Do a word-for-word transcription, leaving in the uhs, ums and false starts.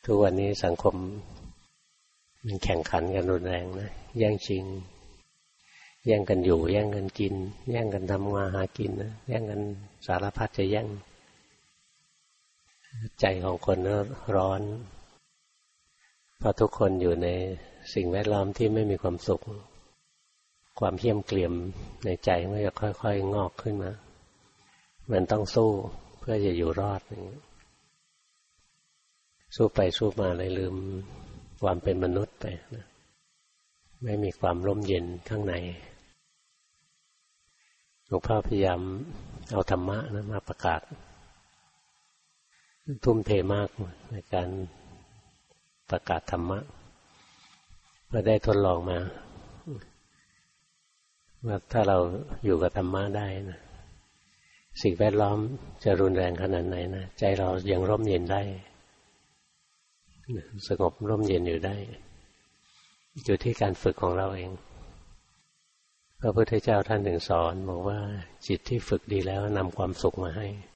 ทุกวันนี้สังคมมันแข่งขันกันรุนแรงนะแย่งชิงแย่งกันอยู่แย่งกันกินแย่งกันทำมาหากินนะแย่งกันสารพัดจะแย่งใจของคนก็ร้อนเพราะทุกคนอยู่ในสิ่งแวดล้อมที่ไม่มีความสุขความเหี้ยมเกลียมในใจมันจะค่อยๆงอกขึ้นมามันต้องสู้เพื่อจะอยู่รอดสู้ไปสู้มาเลยลืมความเป็นมนุษย์ไปนะไม่มีความร่มเย็นข้างในหลวงพ่อพยายามเอาธรรมะนะมาประกาศทุ่มเทมากในการประกาศธรรมะเมื่อได้ทดลองมาว่าถ้าเราอยู่กับธรรมะได้นะสิ่งแวดล้อมจะรุนแรงขนาดไหนนะใจเรายังร่มเย็นได้สงบร่มเย็นอยู่ได้อยู่ที่การฝึกของเราเองพระพุทธเจ้าท่านถึงสอนบอกว่าจิตที่ฝึกดีแล้วนำความสุขมาให้